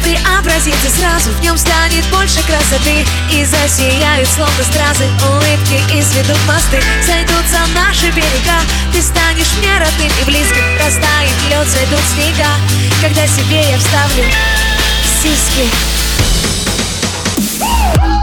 преобразится сразу, в нем станет больше красоты. И засияют словно стразы улыбки, и сведут мосты. Сойдутся наши берега, ты станешь мне родным и близким. Растает лед, сойдут снега, когда себе я вставлю сиськи.